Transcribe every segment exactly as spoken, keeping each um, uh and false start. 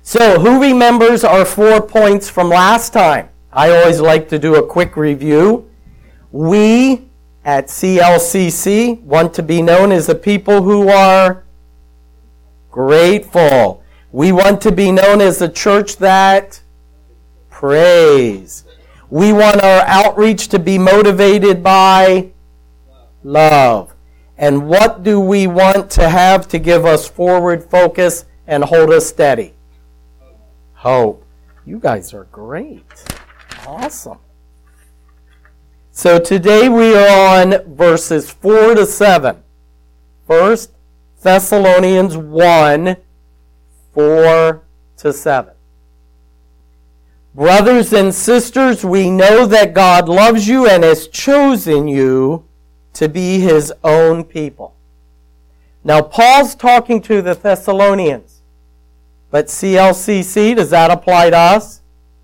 So, who remembers our four points from last time? I always like to do a quick review. We at C L C C want to be known as a people who are grateful. We want to be known as a church that prays. We want our outreach to be motivated by love. And what do we want to have to give us forward focus and hold us steady? Hope. You guys are great. Awesome. So today we are on verses four to seven. First Thessalonians one, four to seven. Brothers and sisters, we know that God loves you and has chosen you to be His own people. Now, Paul's talking to the Thessalonians. But C L C C, does that apply to us?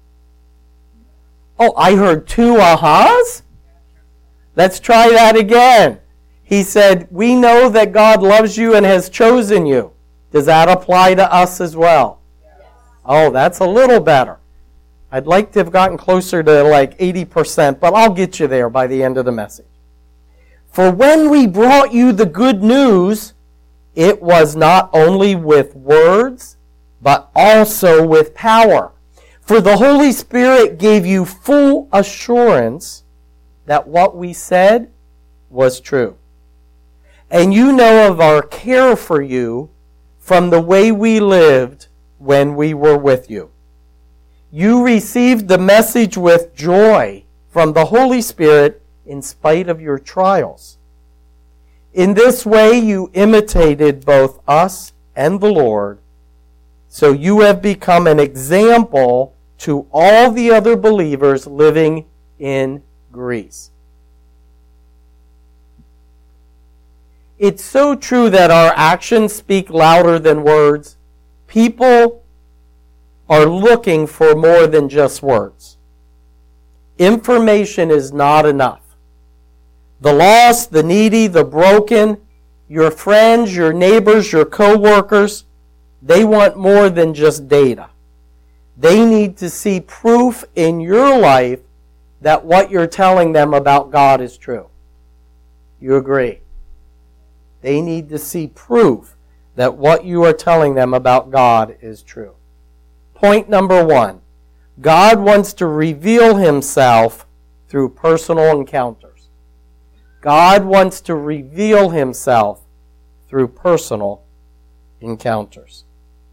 Oh, I heard two ahas? Let's try that again. He said, we know that God loves you and has chosen you. Does that apply to us as well? Oh, that's a little better. I'd like to have gotten closer to like eighty percent, but I'll get you there by the end of the message. For when we brought you the good news, it was not only with words, but also with power. For the Holy Spirit gave you full assurance that what we said was true. And you know of our care for you from the way we lived when we were with you. You received the message with joy from the Holy Spirit in spite of your trials. In this way you imitated both us and the Lord, so you have become an example to all the other believers living in Greece. It's so true that our actions speak louder than words. People are looking for more than just words. Information is not enough. The lost, the needy, the broken, your friends, your neighbors, your co-workers, they want more than just data. They need to see proof in your life that what you're telling them about God is true. You agree? They need to see proof that what you are telling them about God is true. Point number one. God wants to reveal Himself through personal encounters. God wants to reveal Himself through personal encounters.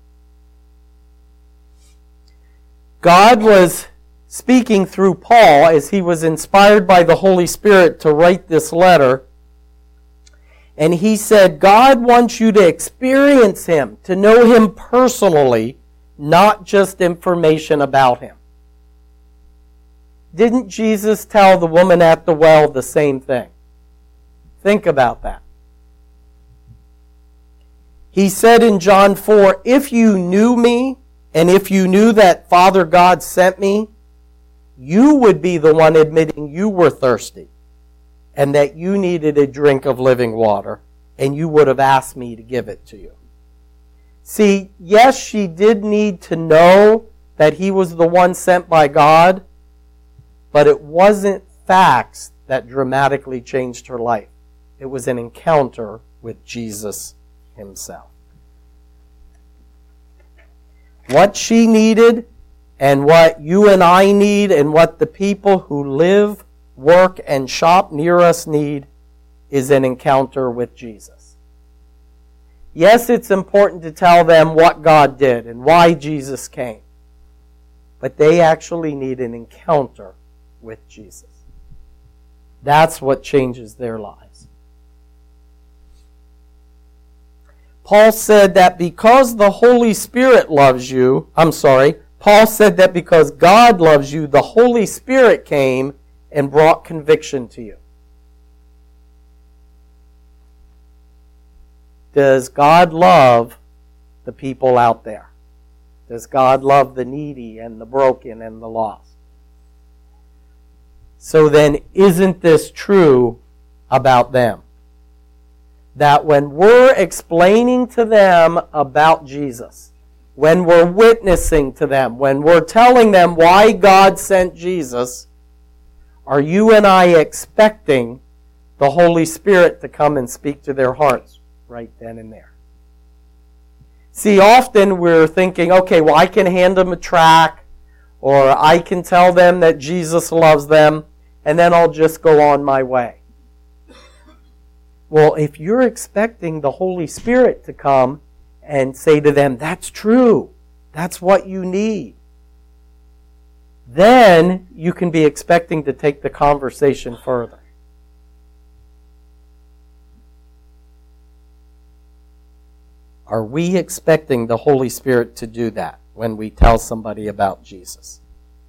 God was speaking through Paul as he was inspired by the Holy Spirit to write this letter. And he said, God wants you to experience Him, to know Him personally, not just information about Him. Didn't Jesus tell the woman at the well the same thing? Think about that. He said in John four, if you knew me, and if you knew that Father God sent me, you would be the one admitting you were thirsty and that you needed a drink of living water, and you would have asked me to give it to you. See, yes, she did need to know that He was the one sent by God, but it wasn't facts that dramatically changed her life. It was an encounter with Jesus Himself. What she needed and what you and I need and what the people who live, work, and shop near us need is an encounter with Jesus. Yes, it's important to tell them what God did and why Jesus came, but they actually need an encounter with Jesus. That's what changes their lives. Paul said that because the Holy Spirit loves you, I'm sorry, Paul said that because God loves you, the Holy Spirit came and brought conviction to you. Does God love the people out there? Does God love the needy and the broken and the lost? So then, isn't this true about them? That when we're explaining to them about Jesus, when we're witnessing to them, when we're telling them why God sent Jesus, are you and I expecting the Holy Spirit to come and speak to their hearts right then and there? See, often we're thinking, okay, well, I can hand them a tract, or I can tell them that Jesus loves them, and then I'll just go on my way. Well, if you're expecting the Holy Spirit to come and say to them, that's true, that's what you need, then you can be expecting to take the conversation further. Are we expecting the Holy Spirit to do that when we tell somebody about Jesus?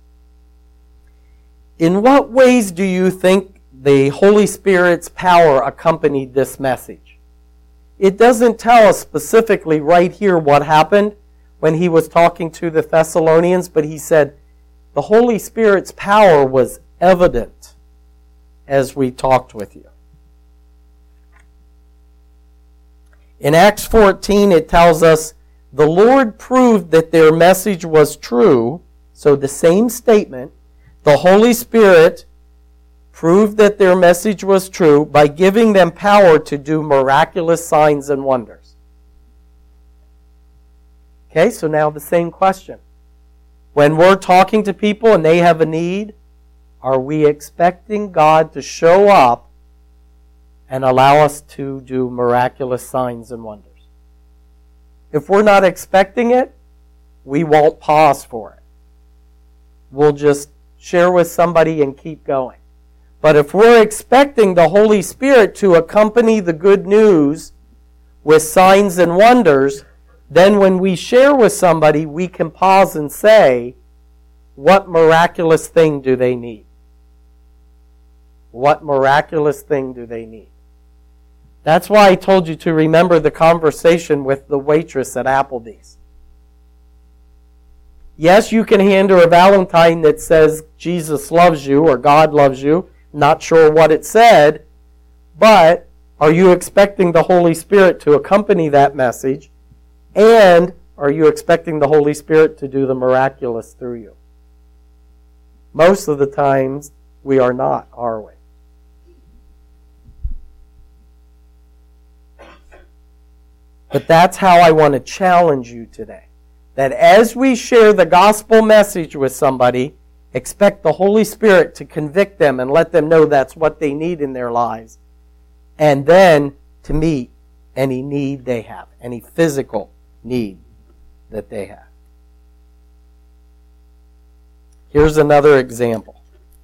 In what ways do you think the Holy Spirit's power accompanied this message? It doesn't tell us specifically right here what happened when he was talking to the Thessalonians, but he said the Holy Spirit's power was evident as we talked with you. In Acts fourteen, it tells us the Lord proved that their message was true. So the same statement, the Holy Spirit proved that their message was true by giving them power to do miraculous signs and wonders. Okay, so now the same question. When we're talking to people and they have a need, are we expecting God to show up and allow us to do miraculous signs and wonders? If we're not expecting it, we won't pause for it. We'll just share with somebody and keep going. But if we're expecting the Holy Spirit to accompany the good news with signs and wonders, then when we share with somebody, we can pause and say, what miraculous thing do they need? What miraculous thing do they need? That's why I told you to remember the conversation with the waitress at Applebee's. Yes, you can hand her a Valentine that says Jesus loves you or God loves you. Not sure what it said, but are you expecting the Holy Spirit to accompany that message? And are you expecting the Holy Spirit to do the miraculous through you? Most of the times we are not, are we? But that's how I want to challenge you today. That as we share the gospel message with somebody, expect the Holy Spirit to convict them and let them know that's what they need in their lives. And then to meet any need they have, any physical need that they have. Here's another example.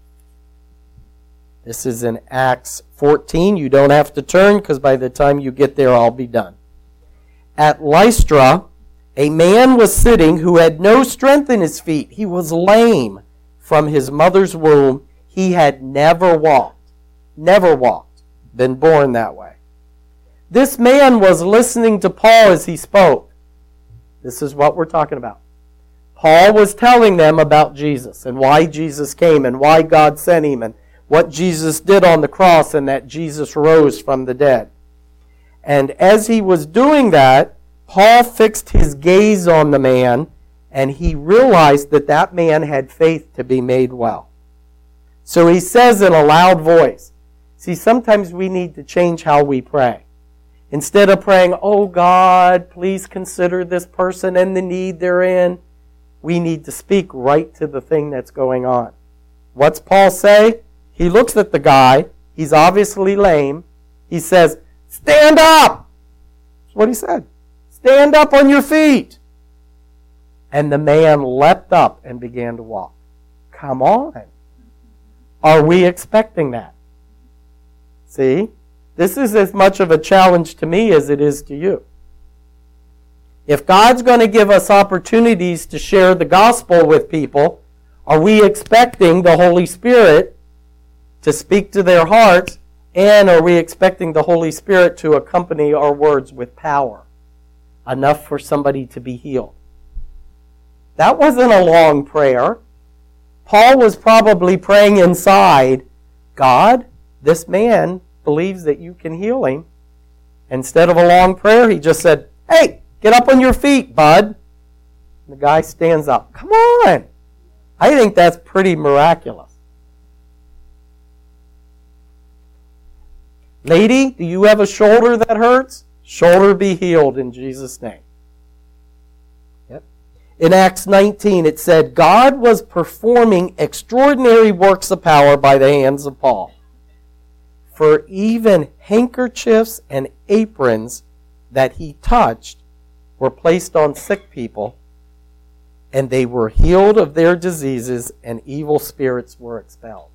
This is in Acts fourteen. You don't have to turn because by the time you get there, I'll be done. At Lystra, a man was sitting who had no strength in his feet. He was lame from his mother's womb. He had never walked. Never walked. Been born that way. This man was listening to Paul as he spoke. This is what we're talking about. Paul was telling them about Jesus and why Jesus came and why God sent him and what Jesus did on the cross and that Jesus rose from the dead. And as he was doing that, Paul fixed his gaze on the man and he realized that that man had faith to be made well. So he says in a loud voice, see, sometimes we need to change how we pray. Instead of praying, oh God, please consider this person and the need they're in, we need to speak right to the thing that's going on. What's Paul say? He looks at the guy. He's obviously lame. He says, stand up! That's what he said. Stand up on your feet. And the man leapt up and began to walk. Come on. Are we expecting that? See? This is as much of a challenge to me as it is to you. If God's going to give us opportunities to share the gospel with people, are we expecting the Holy Spirit to speak to their hearts? And are we expecting the Holy Spirit to accompany our words with power? Enough for somebody to be healed. That wasn't a long prayer. Paul was probably praying inside, God, this man believes that you can heal him. Instead of a long prayer, he just said, hey, get up on your feet, bud. And the guy stands up. Come on! I think that's pretty miraculous. Lady, do you have a shoulder that hurts? Shoulder be healed in Jesus' name. Yep. In Acts nineteen, it said, God was performing extraordinary works of power by the hands of Paul. For even handkerchiefs and aprons that he touched were placed on sick people, and they were healed of their diseases, and evil spirits were expelled.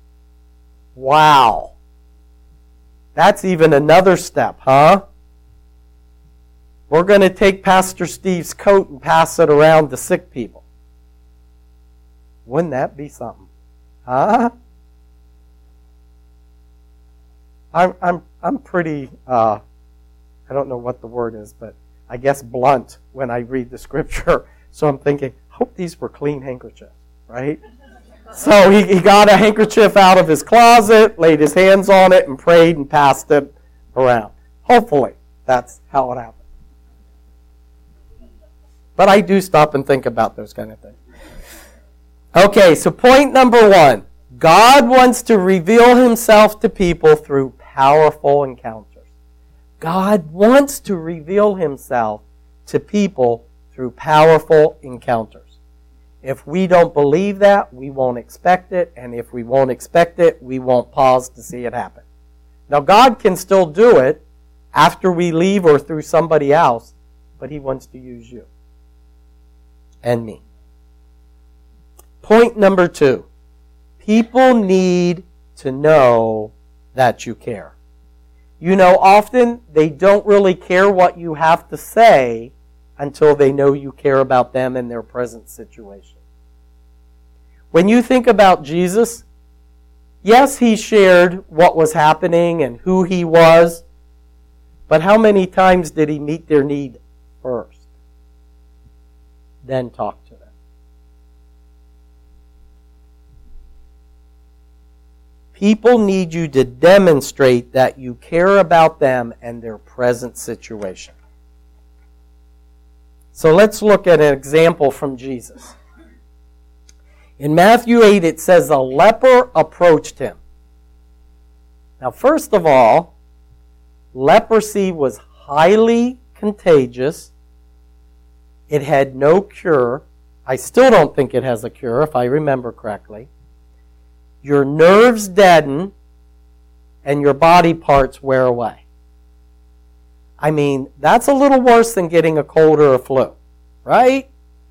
Wow. That's even another step, huh? We're going to take Pastor Steve's coat and pass it around to sick people. Wouldn't that be something? Huh? I'm I'm I'm pretty uh, I don't know what the word is, but I guess blunt when I read the scripture. So I'm thinking, hope these were clean handkerchiefs, right? So he, he got a handkerchief out of his closet, laid his hands on it, and prayed and passed it around. Hopefully, that's how it happened. But I do stop and think about those kind of things. Okay, so point number one. God wants to reveal himself to people through powerful encounters. God wants to reveal himself to people through powerful encounters. If we don't believe that, we won't expect it. And if we won't expect it, we won't pause to see it happen. Now, God can still do it after we leave or through somebody else, but he wants to use you and me. Point number two. People need to know that you care. You know, often they don't really care what you have to say until they know you care about them and their present situation. When you think about Jesus, yes, he shared what was happening and who he was, but how many times did he meet their need first? Then talk to them. People need you to demonstrate that you care about them and their present situation. So let's look at an example from Jesus. In Matthew eight, it says, a leper approached him. Now, first of all, leprosy was highly contagious. It had no cure. I still don't think it has a cure, if I remember correctly. Your nerves deaden, and your body parts wear away. I mean, that's a little worse than getting a cold or a flu, right?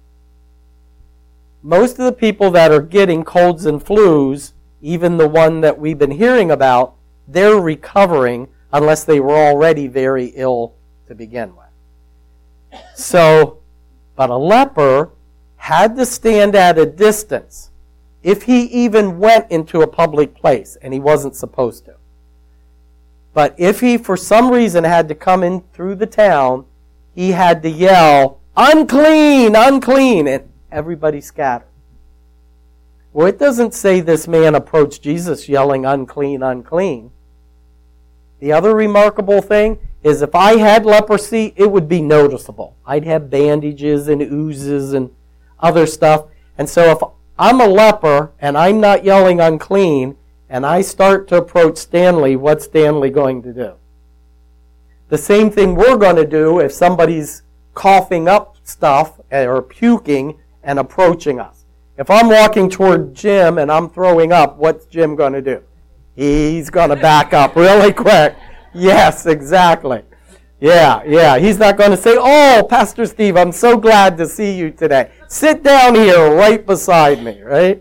Most of the people that are getting colds and flus, even the one that we've been hearing about, they're recovering unless they were already very ill to begin with. So, but a leper had to stand at a distance if he even went into a public place, and he wasn't supposed to. But if he, for some reason, had to come in through the town, he had to yell, unclean, unclean, and everybody scattered. Well, it doesn't say this man approached Jesus yelling, unclean, unclean. The other remarkable thing is if I had leprosy, it would be noticeable. I'd have bandages and oozes and other stuff. And so if I'm a leper and I'm not yelling unclean, and I start to approach Stanley, what's Stanley going to do? The same thing we're going to do if somebody's coughing up stuff or puking and approaching us. If I'm walking toward Jim and I'm throwing up, what's Jim going to do? He's going to back up really quick. Yes, exactly. Yeah, yeah. He's not going to say, oh, Pastor Steve, I'm so glad to see you today. Sit down here right beside me, right?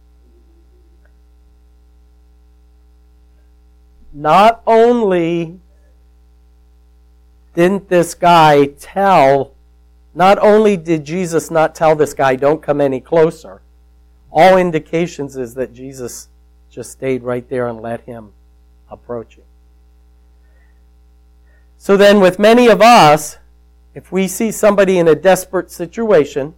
Not only didn't this guy tell, not only did Jesus not tell this guy, don't come any closer, all indications is that Jesus just stayed right there and let him approach him. So then with many of us, if we see somebody in a desperate situation,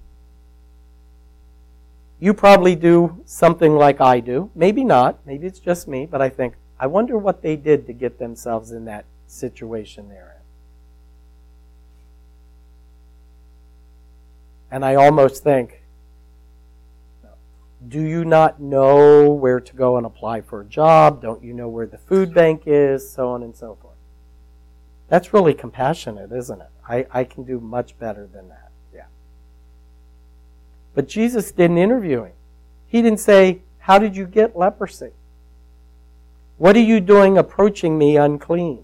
you probably do something like I do. Maybe not. Maybe it's just me, but I think, I wonder what they did to get themselves in that situation they're And I almost think, do you not know where to go and apply for a job? Don't you know where the food bank is? So on and so forth. That's really compassionate, isn't it? I, I can do much better than that. Yeah. But Jesus didn't interview him. He didn't say, how did you get leprosy? What are you doing approaching me unclean?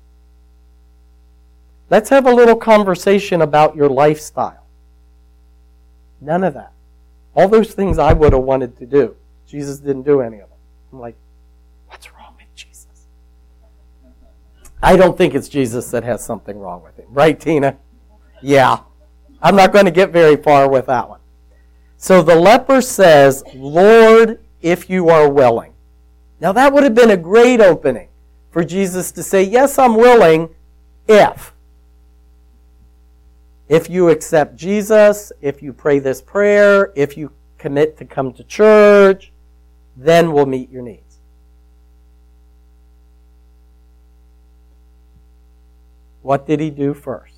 Let's have a little conversation about your lifestyle. None of that. All those things I would have wanted to do. Jesus didn't do any of them. I'm like, what's wrong with Jesus? I don't think it's Jesus that has something wrong with him. Right, Tina? Yeah. I'm not going to get very far with that one. So the leper says, Lord, if you are willing. Now that would have been a great opening for Jesus to say, yes, I'm willing, if. If you accept Jesus, if you pray this prayer, if you commit to come to church, then we'll meet your needs. What did he do first?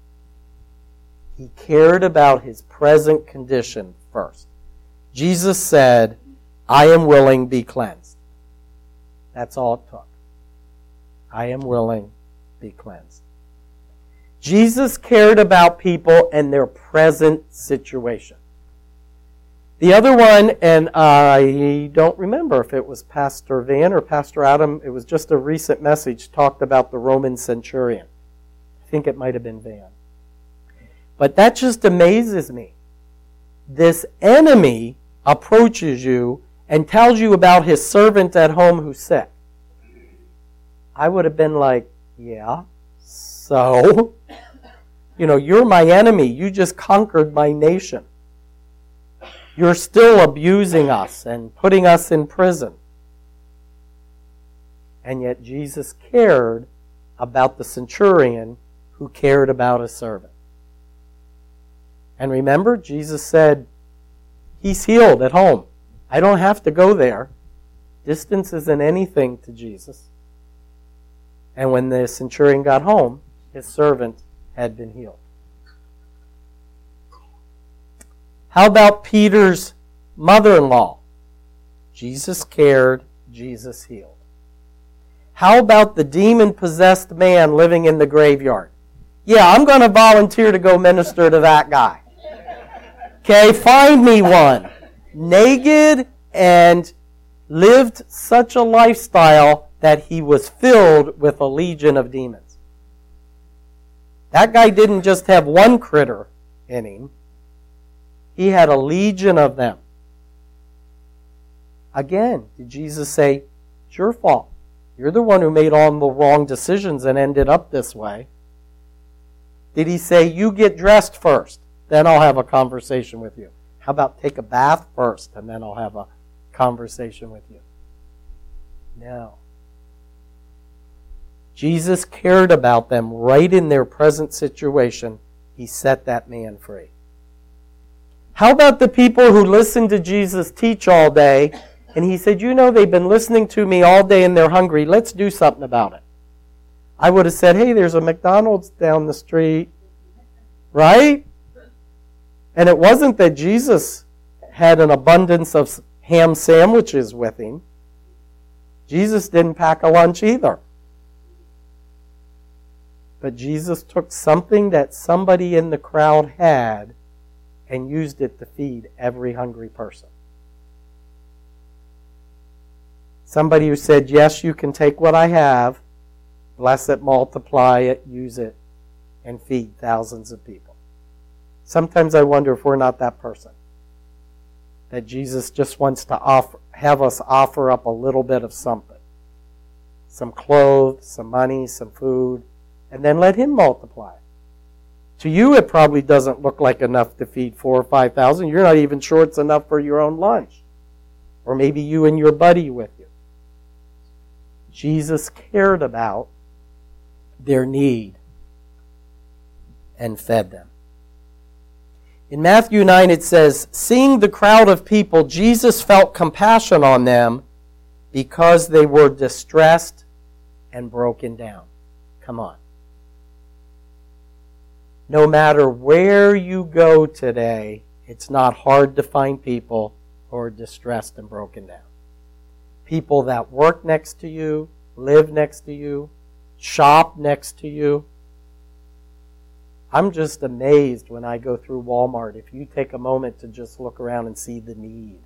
He cared about his present condition first. Jesus said, I am willing, be cleansed. That's all it took. I am willing, be cleansed. Jesus cared about people and their present situation. The other one, and I don't remember if it was Pastor Van or Pastor Adam, it was just a recent message, talked about the Roman centurion. I think it might have been Van. But that just amazes me. This enemy approaches you and tells you about his servant at home who's sick. I would have been like, yeah, so, you know, you're my enemy. You just conquered my nation. You're still abusing us and putting us in prison. And yet Jesus cared about the centurion who cared about his servant. And remember, Jesus said, he's healed at home. I don't have to go there. Distance isn't anything to Jesus. And when the centurion got home, his servant had been healed. How about Peter's mother-in-law? Jesus cared, Jesus healed. How about the demon-possessed man living in the graveyard? Yeah, I'm going to volunteer to go minister to that guy. Okay, find me one. Naked and lived such a lifestyle that he was filled with a legion of demons. That guy didn't just have one critter in him. He had a legion of them. Again, did Jesus say, it's your fault. You're the one who made all the wrong decisions and ended up this way. Did he say, you get dressed first, then I'll have a conversation with you? How about take a bath first, and then I'll have a conversation with you? No. Jesus cared about them right in their present situation. He set that man free. How about the people who listened to Jesus teach all day, and he said, you know, they've been listening to me all day and they're hungry. Let's do something about it. I would have said, hey, there's a McDonald's down the street. Right? And it wasn't that Jesus had an abundance of ham sandwiches with him. Jesus didn't pack a lunch either. But Jesus took something that somebody in the crowd had and used it to feed every hungry person. Somebody who said, yes, you can take what I have, bless it, multiply it, use it, and feed thousands of people. Sometimes I wonder if we're not that person. That Jesus just wants to offer, have us offer up a little bit of something. Some clothes, some money, some food, and then let him multiply. To you, it probably doesn't look like enough to feed four or five thousand. You're not even sure it's enough for your own lunch. Or maybe you and your buddy with you. Jesus cared about their need and fed them. In Matthew nine it says, seeing the crowd of people, Jesus felt compassion on them because they were distressed and broken down. Come on. No matter where you go today, it's not hard to find people who are distressed and broken down. People that work next to you, live next to you, shop next to you. I'm just amazed when I go through Walmart if you take a moment to just look around and see the need.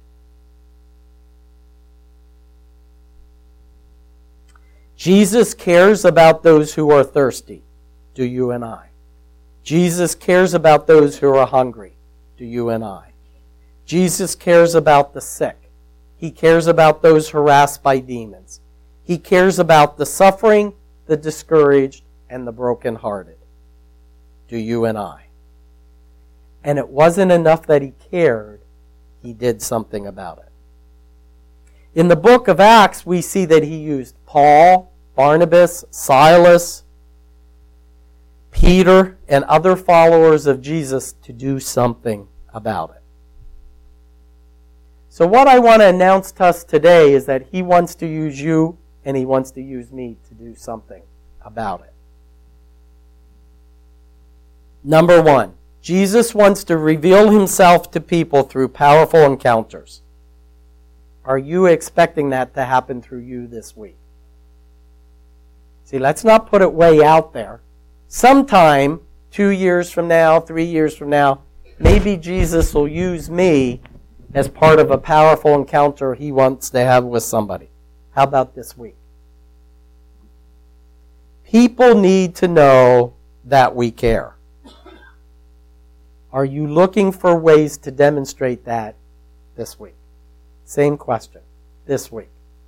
Jesus cares about those who are thirsty. Do you and I? Jesus cares about those who are hungry. Do you and I? Jesus cares about the sick. He cares about those harassed by demons. He cares about the suffering, the discouraged, and the brokenhearted. Do you and I? And it wasn't enough that he cared, he did something about it. In the book of Acts, we see that he used Paul, Barnabas, Silas, Peter, and other followers of Jesus to do something about it. So what I want to announce to us today is that he wants to use you and he wants to use me to do something about it. Number one, Jesus wants to reveal himself to people through powerful encounters. Are you expecting that to happen through you this week? See, let's not put it way out there. Sometime, two years from now, three years from now, maybe Jesus will use me as part of a powerful encounter he wants to have with somebody. How about this week? People need to know that we care. Are you looking for ways to demonstrate that this week? Same question. This week.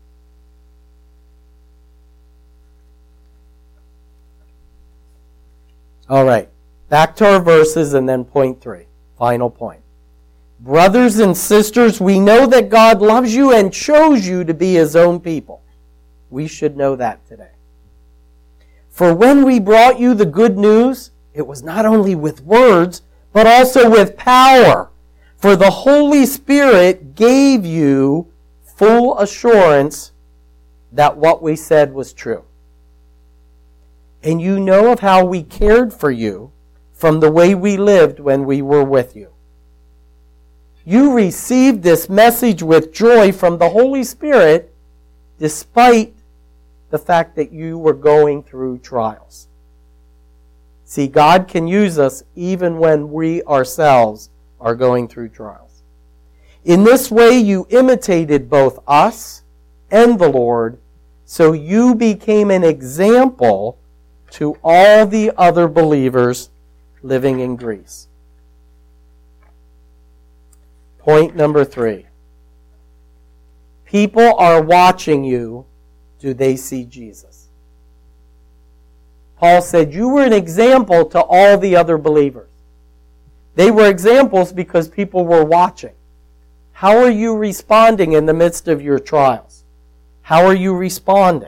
All right. Back to our verses and then point three. Final point. Brothers and sisters, we know that God loves you and chose you to be his own people. We should know that today. For when we brought you the good news, it was not only with words, but also with power. For the Holy Spirit gave you full assurance that what we said was true. And you know of how we cared for you from the way we lived when we were with you. You received this message with joy from the Holy Spirit despite the fact that you were going through trials. See, God can use us even when we ourselves are going through trials. In this way, you imitated both us and the Lord, so you became an example to all the other believers living in Greece. Point number three. People are watching you. Do they see Jesus? Paul said, you were an example to all the other believers. They were examples because people were watching. How are you responding in the midst of your trials? How are you responding?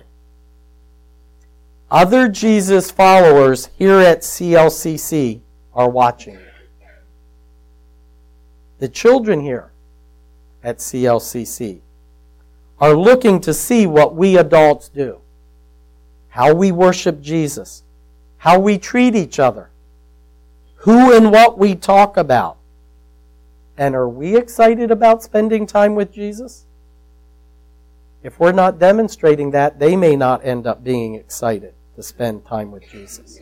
Other Jesus followers here at C L C C are watching you. The children here at C L C C are looking to see what we adults do. How we worship Jesus. How we treat each other. Who and what we talk about. And are we excited about spending time with Jesus? If we're not demonstrating that, they may not end up being excited to spend time with Jesus.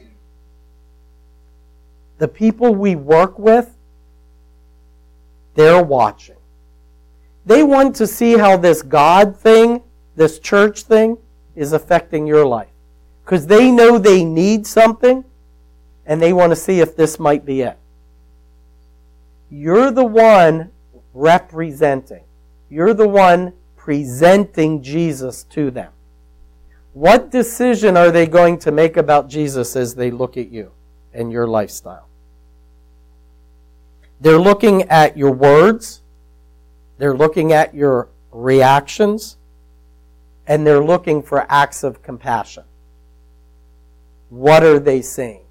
The people we work with, they're watching. They want to see how this God thing, this church thing, is affecting your life. Because they know they need something, and they want to see if this might be it. You're the one representing. You're the one presenting Jesus to them. What decision are they going to make about Jesus as they look at you and your lifestyle? They're looking at your words. They're looking at your reactions. And they're looking for acts of compassion. What are they seeing?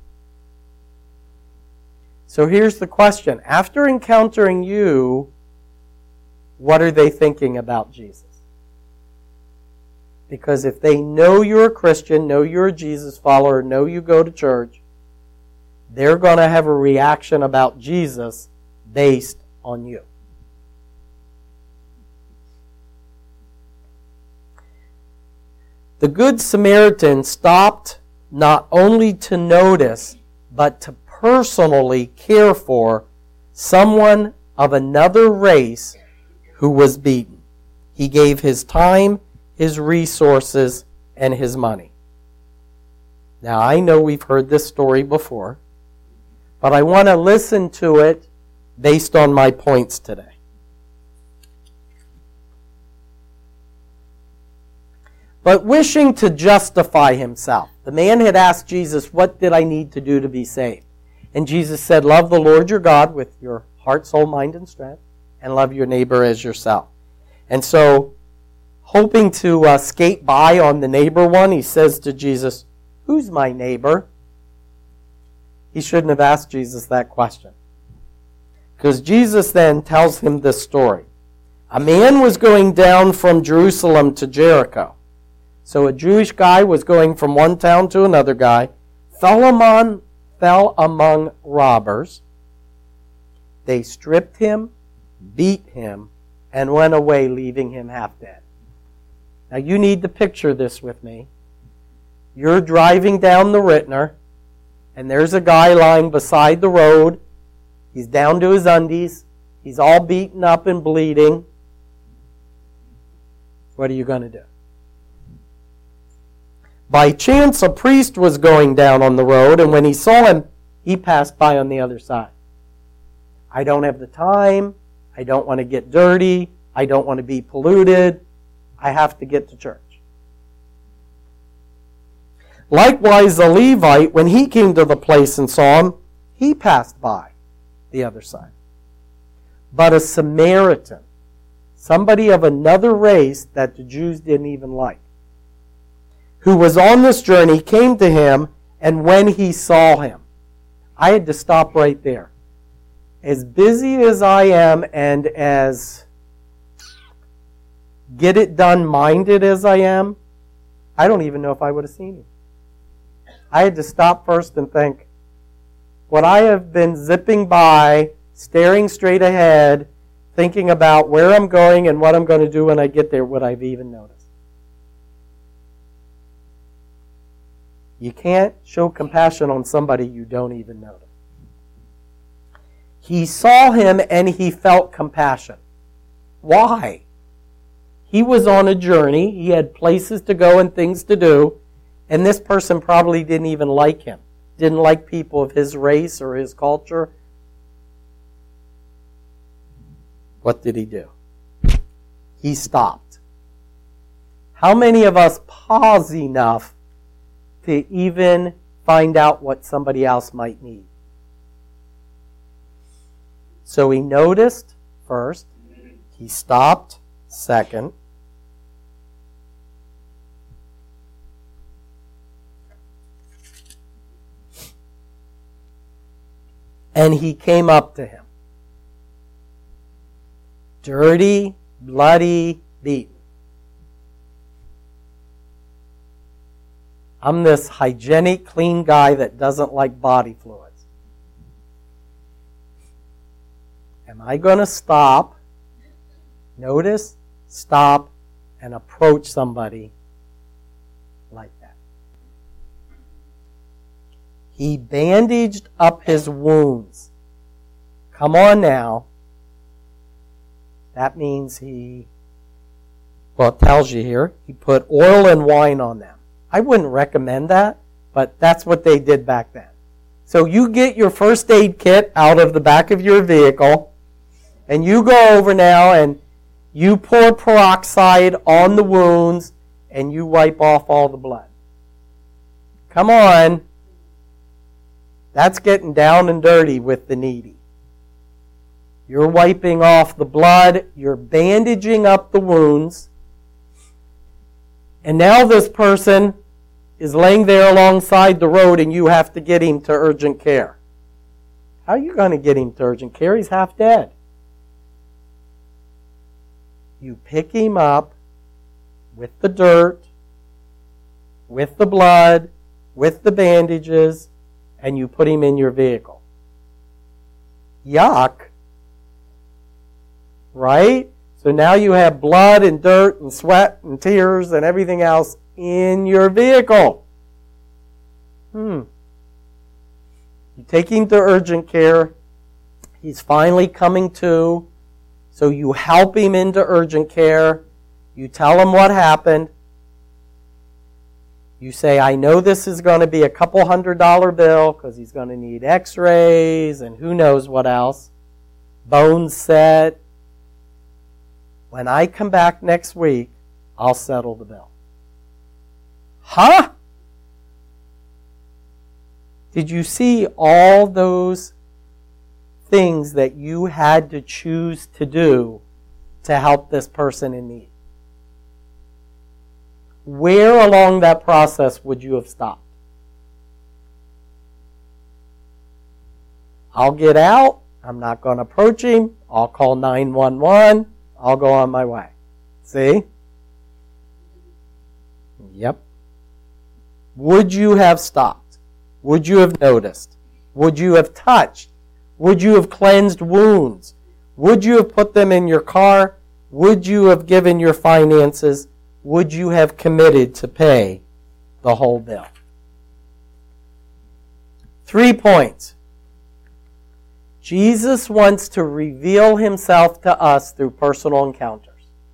So here's the question. After encountering you, what are they thinking about Jesus? Because if they know you're a Christian, know you're a Jesus follower, know you go to church, they're going to have a reaction about Jesus based on you. The Good Samaritan stopped not only to notice, but to personally care for someone of another race who was beaten. He gave his time, his resources, and his money. Now, I know we've heard this story before, but I want to listen to it based on my points today. But wishing to justify himself, the man had asked Jesus, what did I need to do to be saved? And Jesus said, love the Lord your God with your heart, soul, mind, and strength, and love your neighbor as yourself. And so, hoping to uh, skate by on the neighbor one, he says to Jesus, who's my neighbor? He shouldn't have asked Jesus that question. Because Jesus then tells him this story. A man was going down from Jerusalem to Jericho. So a Jewish guy was going from one town to another guy, fell among, fell among robbers. They stripped him, beat him, and went away, leaving him half dead. Now you need to picture this with me. You're driving down the Rittner, and there's a guy lying beside the road. He's down to his undies. He's all beaten up and bleeding. What are you going to do? By chance, a priest was going down on the road, and when he saw him, he passed by on the other side. I don't have the time. I don't want to get dirty. I don't want to be polluted. I have to get to church. Likewise, the Levite, when he came to the place and saw him, he passed by the other side. But a Samaritan, somebody of another race that the Jews didn't even like, who was on this journey, came to him, and when he saw him, I had to stop right there. As busy as I am and as get-it-done-minded as I am, I don't even know if I would have seen him. I had to stop first and think, would I have been zipping by, staring straight ahead, thinking about where I'm going and what I'm going to do when I get there, would I have even noticed? You can't show compassion on somebody you don't even notice. He saw him and he felt compassion. Why? He was on a journey. He had places to go and things to do. And this person probably didn't even like him. Didn't like people of his race or his culture. What did he do? He stopped. How many of us pause enough to even find out what somebody else might need? So he noticed first. He stopped second. And he came up to him. Dirty, bloody, beaten. I'm this hygienic, clean guy that doesn't like body fluids. Am I going to stop, notice, stop, and approach somebody like that? He bandaged up his wounds. Come on now. That means he, well, it tells you here, he put oil and wine on them. I wouldn't recommend that, but that's what they did back then. So you get your first aid kit out of the back of your vehicle, and you go over now and you pour peroxide on the wounds, and you wipe off all the blood. Come on. That's getting down and dirty with the needy. You're wiping off the blood. You're bandaging up the wounds. And now this person is laying there alongside the road and you have to get him to urgent care. How are you going to get him to urgent care? He's half dead. You pick him up with the dirt, with the blood, with the bandages, and you put him in your vehicle. Yuck. Right? So now you have blood and dirt and sweat and tears and everything else in your vehicle. Hmm. You take him to urgent care. He's finally coming to. So you help him into urgent care. You tell him what happened. You say, I know this is going to be a couple hundred dollar bill because he's going to need x-rays and who knows what else. Bones set. When I come back next week, I'll settle the bill. Huh? Did you see all those things that you had to choose to do to help this person in need? Where along that process would you have stopped? I'll get out. I'm not going to approach him. I'll call nine one one. I'll go on my way. See? Yep. Would you have stopped? Would you have noticed? Would you have touched? Would you have cleansed wounds? Would you have put them in your car? Would you have given your finances? Would you have committed to pay the whole bill? Three points. Jesus wants to reveal himself to us through personal encounters.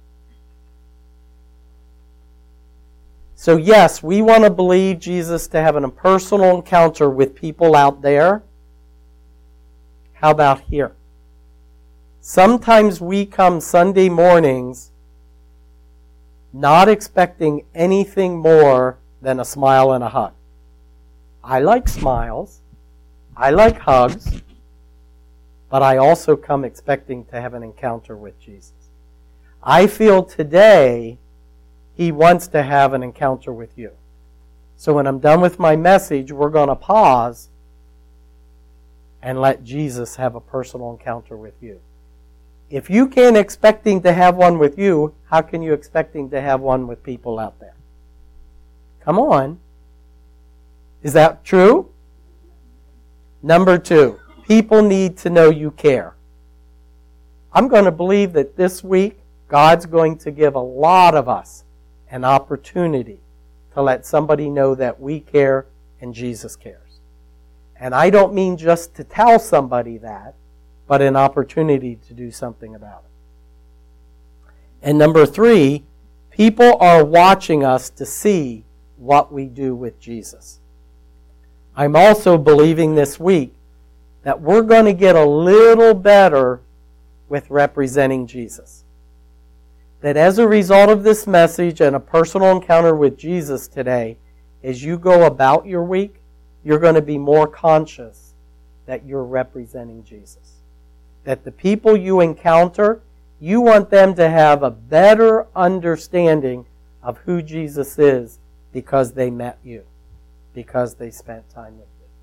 So yes, we want to believe Jesus to have a personal encounter with people out there. How about here? Sometimes we come Sunday mornings not expecting anything more than a smile and a hug. I like smiles. I like hugs. But I also come expecting to have an encounter with Jesus. I feel today he wants to have an encounter with you. So when I'm done with my message, we're going to pause and let Jesus have a personal encounter with you. If you can't expecting to have one with you, how can you expecting to have one with people out there? Come on. Is that true? Number two, people need to know you care. I'm going to believe that this week, God's going to give a lot of us an opportunity to let somebody know that we care and Jesus cares. And I don't mean just to tell somebody that, but an opportunity to do something about it. And number three, people are watching us to see what we do with Jesus. I'm also believing this week that we're going to get a little better with representing Jesus. That as a result of this message and a personal encounter with Jesus today, as you go about your week, you're going to be more conscious that you're representing Jesus. That the people you encounter, you want them to have a better understanding of who Jesus is because they met you, because they spent time with you.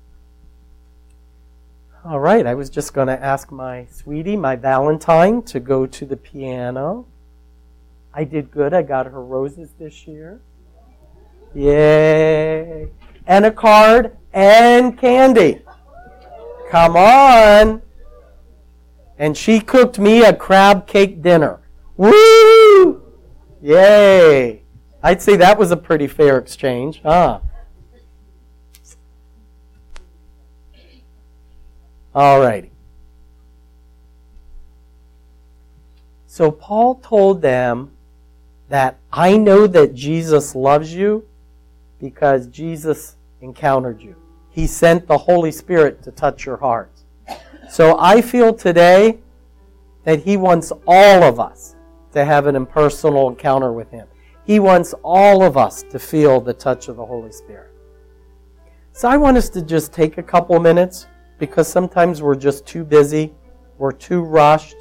All right, I was just going to ask my sweetie, my Valentine, to go to the piano. I did good. I got her roses this year. Yay. And a card and candy. Come on. And she cooked me a crab cake dinner. Woo! Yay. I'd say that was a pretty fair exchange, huh? All righty. So Paul told them that I know that Jesus loves you because Jesus encountered you. He sent the Holy Spirit to touch your heart. So I feel today that he wants all of us to have an impersonal encounter with him. He wants all of us to feel the touch of the Holy Spirit. So I want us to just take a couple minutes because sometimes we're just too busy. We're too rushed.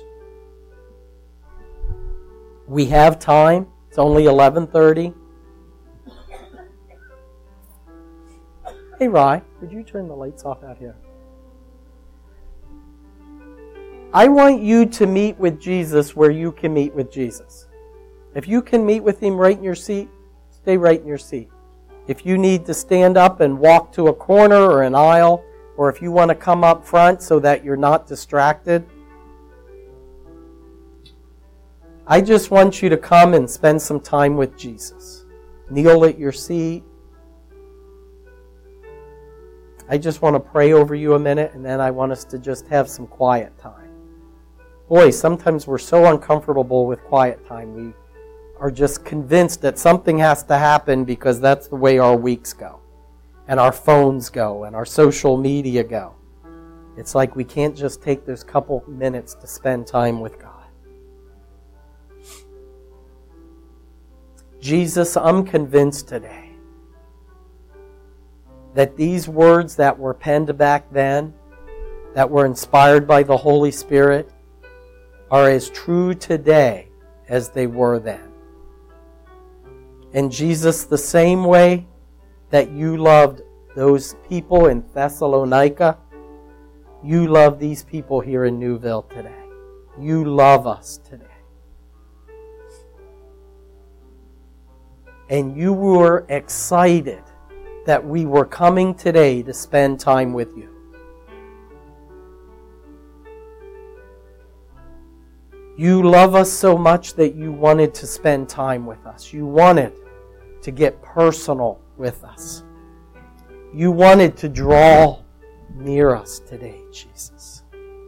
We have time. It's only eleven thirty. Hey, Rye, would you turn the lights off out here? I want you to meet with Jesus where you can meet with Jesus. If you can meet with him right in your seat, stay right in your seat. If you need to stand up and walk to a corner or an aisle, or if you want to come up front so that you're not distracted, I just want you to come and spend some time with Jesus. Kneel at your seat. I just want to pray over you a minute, and then I want us to just have some quiet time. Boy, sometimes we're so uncomfortable with quiet time. We are just convinced that something has to happen because that's the way our weeks go, and our phones go, and our social media go. It's like we can't just take those couple minutes to spend time with God. Jesus, I'm convinced today that these words that were penned back then, that were inspired by the Holy Spirit, are as true today as they were then. And Jesus, the same way that you loved those people in Thessalonica, you love these people here in Newville today. You love us today. And you were excited that we were coming today to spend time with you. You love us so much that you wanted to spend time with us. You wanted to get personal with us. You wanted to draw near us today, Jesus.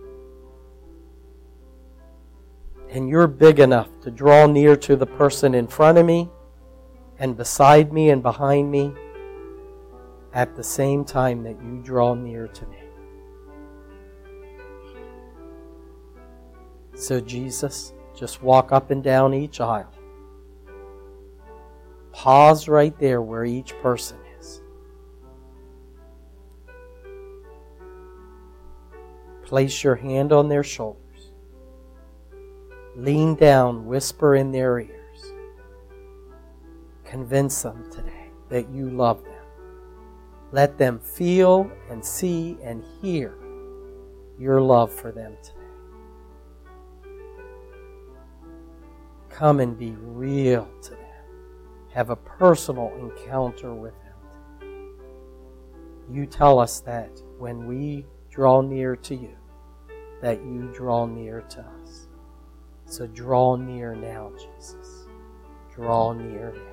And you're big enough to draw near to the person in front of me and beside me and behind me at the same time that you draw near to me. So Jesus, just walk up and down each aisle. Pause right there where each person is. Place your hand on their shoulders. Lean down, whisper in their ears. Convince them today that you love them. Let them feel and see and hear your love for them today. Come and be real to them. Have a personal encounter with them. You tell us that when we draw near to you, that you draw near to us. So draw near now, Jesus. Draw near now.